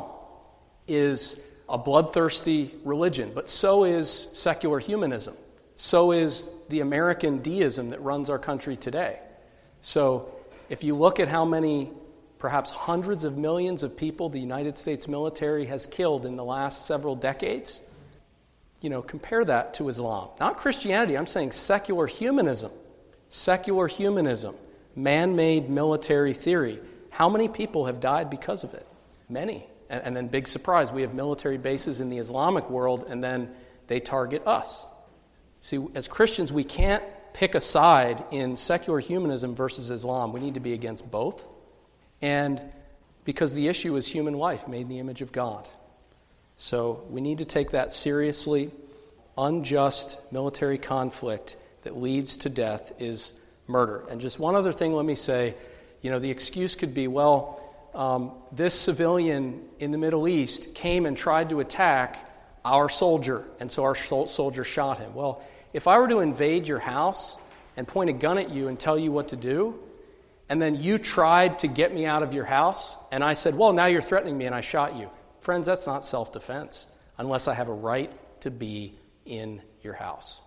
is a bloodthirsty religion, but so is secular humanism. So is the American deism that runs our country today. So if you look at how many, perhaps hundreds of millions of people the United States military has killed in the last several decades, you know, compare that to Islam. Not Christianity, I'm saying secular humanism. Secular humanism, man-made military theory. How many people have died because of it? Many. And, and then big surprise, we have military bases in the Islamic world, and then they target us. See, as Christians, we can't pick a side in secular humanism versus Islam. We need to be against both. And because the issue is human life made in the image of God. So we need to take that seriously. Unjust military conflict that leads to death is murder. And just one other thing, let me say, you know, the excuse could be, well, um, this civilian in the Middle East came and tried to attack our soldier, and so our soldier shot him. Well, if I were to invade your house and point a gun at you and tell you what to do, and then you tried to get me out of your house, and I said, well, now you're threatening me, and I shot you. Friends, that's not self-defense, unless I have a right to be in your house.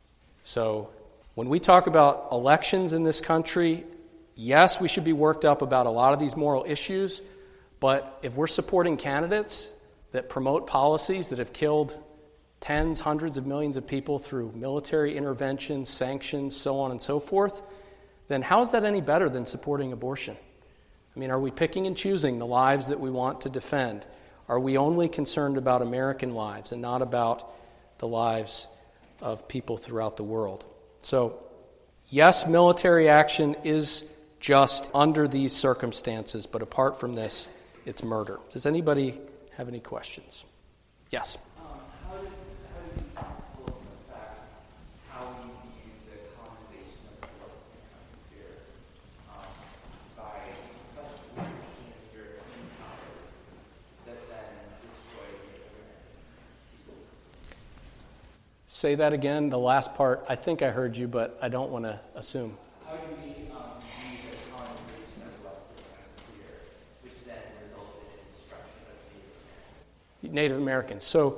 So when we talk about elections in this country, yes, we should be worked up about a lot of these moral issues, but if we're supporting candidates that promote policies that have killed tens, hundreds of millions of people through military interventions, sanctions, so on and so forth, then how is that any better than supporting abortion? I mean, are we picking and choosing the lives that we want to defend? Are we only concerned about American lives and not about the lives of people throughout the world? So, yes, military action is just under these circumstances, but apart from this, it's murder. Does anybody have any questions? Yes. Um, how does how do these principles affect how we view the colonization of the Celestial Hemisphere um, by Western and European powers that then destroy the American peoples? Say that again, the last part. I think I heard you, but I don't want to assume. How do we um, view the colonization of the Western Hemisphere, which then resulted in destruction of Native Americans? Native Americans. So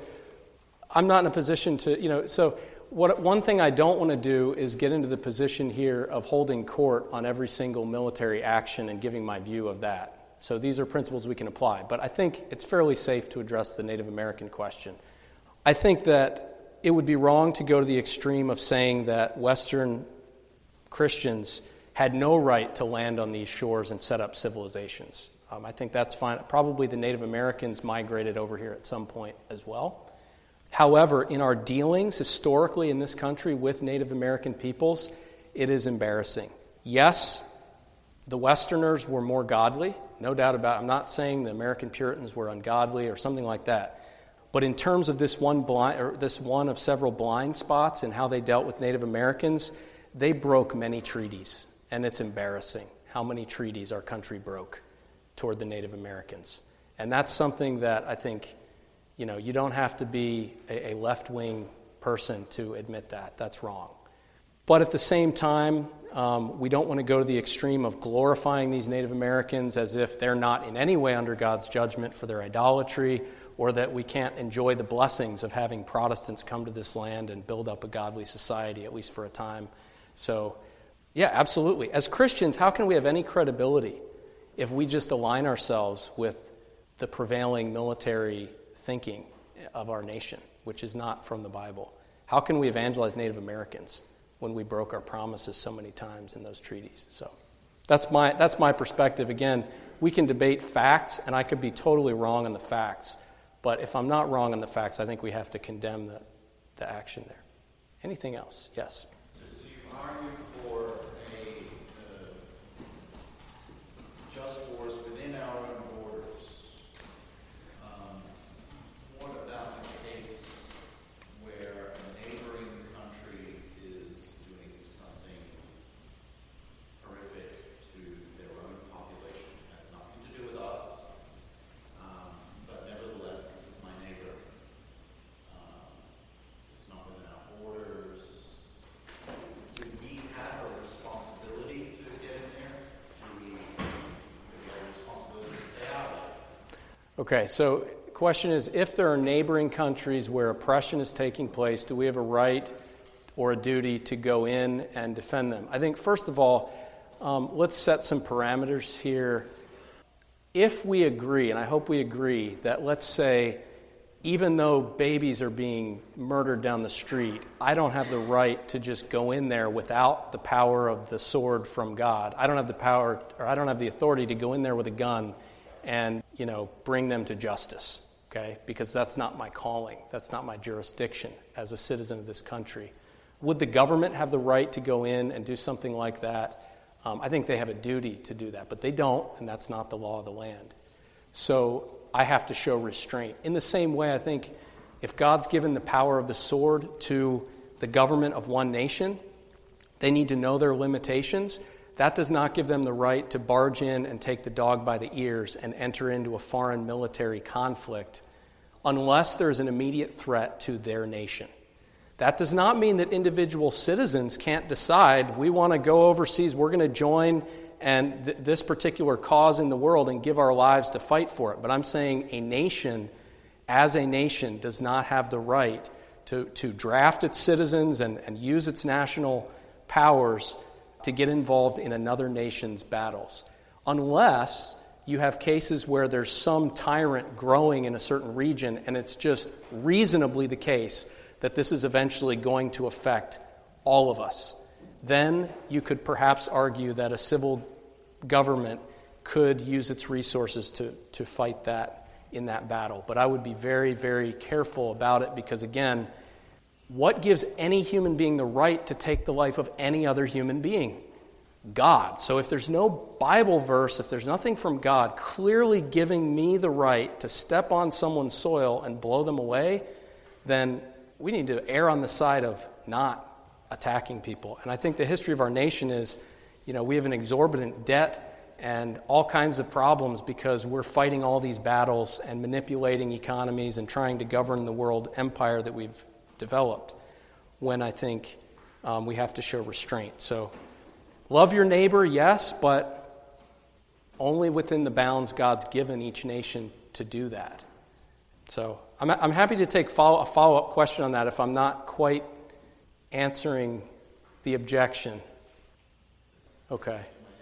I'm not in a position to, you know, so what one thing I don't want to do is get into the position here of holding court on every single military action and giving my view of that. So these are principles we can apply. But I think it's fairly safe to address the Native American question. I think that it would be wrong to go to the extreme of saying that Western Christians had no right to land on these shores and set up civilizations. Um, I think that's fine. Probably the Native Americans migrated over here at some point as well. However, in our dealings historically in this country with Native American peoples, it is embarrassing. Yes, the Westerners were more godly, no doubt about it. I'm not saying the American Puritans were ungodly or something like that. But in terms of this one blind, or this one of several blind spots in how they dealt with Native Americans, they broke many treaties, and it's embarrassing how many treaties our country broke toward the Native Americans. And that's something that I think, you know, you don't have to be a, a left-wing person to admit that. That's wrong. But at the same time, um, we don't want to go to the extreme of glorifying these Native Americans as if they're not in any way under God's judgment for their idolatry, or that we can't enjoy the blessings of having Protestants come to this land and build up a godly society, at least for a time. So, yeah, absolutely. As Christians, how can we have any credibility if we just align ourselves with the prevailing military thinking of our nation, which is not from the Bible? How can we evangelize Native Americans when we broke our promises so many times in those treaties? So that's my that's my perspective. Again, we can debate facts, and I could be totally wrong on the facts. But if I'm not wrong on the facts, I think we have to condemn the, the action there. Anything else? Yes? So, so you argue for a uh, just wars within our own borders. Um, what about the Okay, so the question is, if there are neighboring countries where oppression is taking place, do we have a right or a duty to go in and defend them? I think, first of all, um, let's set some parameters here. If we agree, and I hope we agree, that let's say, even though babies are being murdered down the street, I don't have the right to just go in there without the power of the sword from God. I don't have the power, or I don't have the authority to go in there with a gun and, you know, bring them to justice, okay? Because that's not my calling. That's not my jurisdiction as a citizen of this country. Would the government have the right to go in and do something like that? Um, I think they have a duty to do that, but they don't, and that's not the law of the land. So I have to show restraint. In the same way, I think if God's given the power of the sword to the government of one nation, they need to know their limitations. That does not give them the right to barge in and take the dog by the ears and enter into a foreign military conflict unless there's an immediate threat to their nation. That does not mean that individual citizens can't decide, we want to go overseas, we're going to join and th- this particular cause in the world and give our lives to fight for it. But I'm saying a nation, as a nation, does not have the right to, to draft its citizens and, and use its national powers to get involved in another nation's battles, unless you have cases where there's some tyrant growing in a certain region and it's just reasonably the case that this is eventually going to affect all of us. Then you could perhaps argue that a civil government could use its resources to, to fight that in that battle. But I would be very, very careful about it because, again, what gives any human being the right to take the life of any other human being? God. So if there's no Bible verse, if there's nothing from God clearly giving me the right to step on someone's soil and blow them away, then we need to err on the side of not attacking people. And I think the history of our nation is, you know, we have an exorbitant debt and all kinds of problems because we're fighting all these battles and manipulating economies and trying to govern the world empire that we've developed, when I think um, we have to show restraint. So love your neighbor, yes, but only within the bounds God's given each nation to do that. So I'm, I'm happy to take follow, a follow-up question on that if I'm not quite answering the objection. Okay.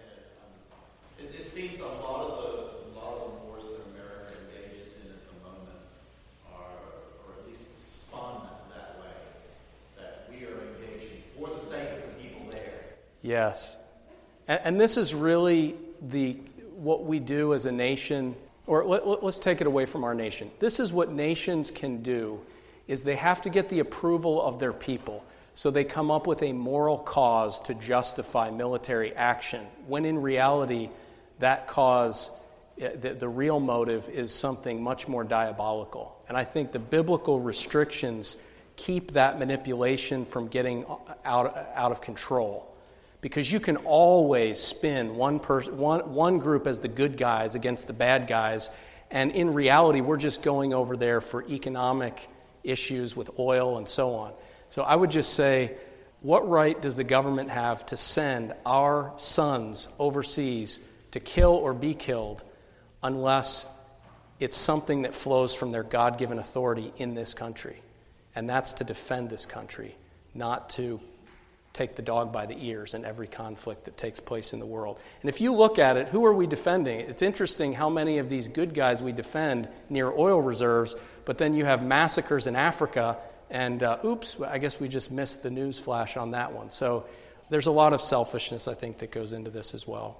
It, it seems a lot of the a lot of the wars that America engages in at the moment are, or at least spun that way, that we are engaging for the sake of the people there. Yes, and, and this is really the what we do as a nation. Or let, let, let's take it away from our nation. This is what nations can do, is they have to get the approval of their people. So they come up with a moral cause to justify military action, when in reality, that cause, the, the real motive is something much more diabolical. And I think the biblical restrictions keep that manipulation from getting out, out of control. Because you can always spin one, pers- one, one group as the good guys against the bad guys, and in reality, we're just going over there for economic issues with oil and so on. So I would just say, what right does the government have to send our sons overseas to kill or be killed unless it's something that flows from their God-given authority in this country? And that's to defend this country, not to take the dog by the ears in every conflict that takes place in the world. And if you look at it, who are we defending? It's interesting how many of these good guys we defend near oil reserves, but then you have massacres in Africa, and uh, oops, I guess we just missed the news flash on that one. So there's a lot of selfishness, I think, that goes into this as well.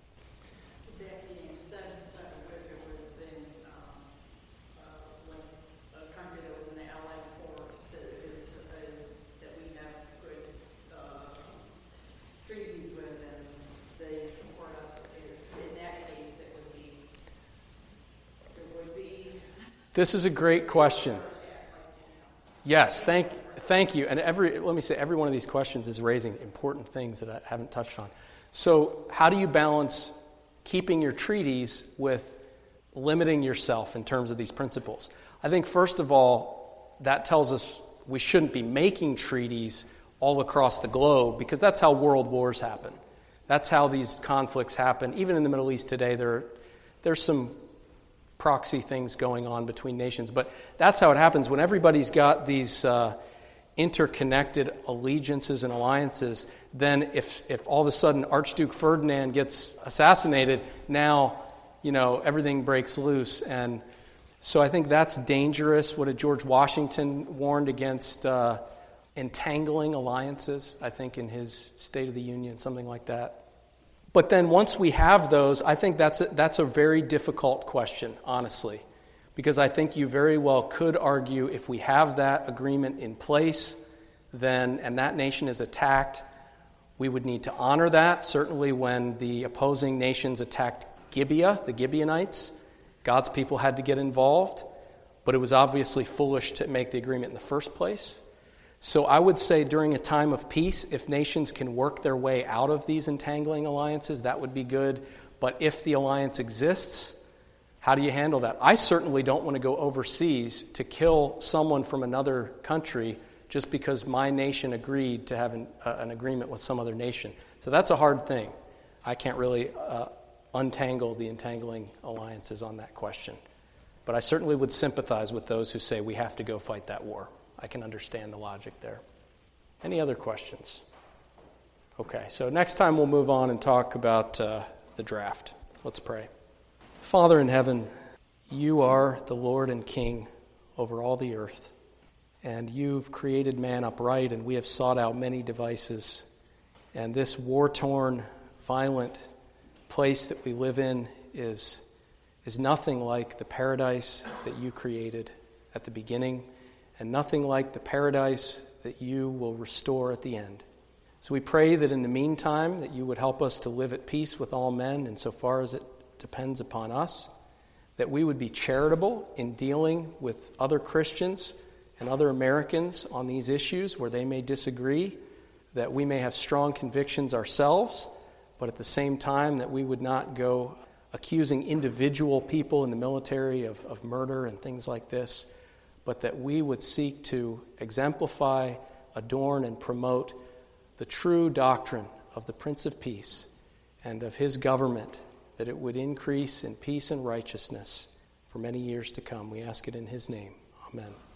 That being said, Second Wicked was in um, uh, when a country that was in the Allied force is, is that we have good uh, treaties with, and they support us. In that case, it would be it would be. This is a great question. Yes, thank thank you. And every let me say, every one of these questions is raising important things that I haven't touched on. So how do you balance keeping your treaties with limiting yourself in terms of these principles? I think, first of all, that tells us we shouldn't be making treaties all across the globe, because that's how world wars happen. That's how these conflicts happen. Even in the Middle East today, there there's some proxy things going on between nations. But that's how it happens. When everybody's got these uh, interconnected allegiances and alliances, then if, if all of a sudden Archduke Ferdinand gets assassinated, now, you know, everything breaks loose. And so I think that's dangerous. What did George Washington warned against uh, entangling alliances, I think, in his State of the Union, something like that. But then once we have those, I think that's a, that's a very difficult question, honestly, because I think you very well could argue if we have that agreement in place, then, and that nation is attacked, we would need to honor that. Certainly when the opposing nations attacked Gibeah, the Gibeonites, God's people had to get involved, but it was obviously foolish to make the agreement in the first place. So I would say during a time of peace, if nations can work their way out of these entangling alliances, that would be good. But if the alliance exists, how do you handle that? I certainly don't want to go overseas to kill someone from another country just because my nation agreed to have an, uh, an agreement with some other nation. So that's a hard thing. I can't really uh, untangle the entangling alliances on that question. But I certainly would sympathize with those who say we have to go fight that war. I can understand the logic there. Any other questions? Okay, so next time we'll move on and talk about uh, the draft. Let's pray. Father in heaven, you are the Lord and King over all the earth, and you've created man upright, and we have sought out many devices. And this war-torn, violent place that we live in is, is nothing like the paradise that you created at the beginning, and nothing like the paradise that you will restore at the end. So we pray that in the meantime that you would help us to live at peace with all men insofar as it depends upon us, that we would be charitable in dealing with other Christians and other Americans on these issues where they may disagree, that we may have strong convictions ourselves, but at the same time that we would not go accusing individual people in the military of, of murder and things like this, but that we would seek to exemplify, adorn, and promote the true doctrine of the Prince of Peace and of his government, that it would increase in peace and righteousness for many years to come. We ask it in his name. Amen.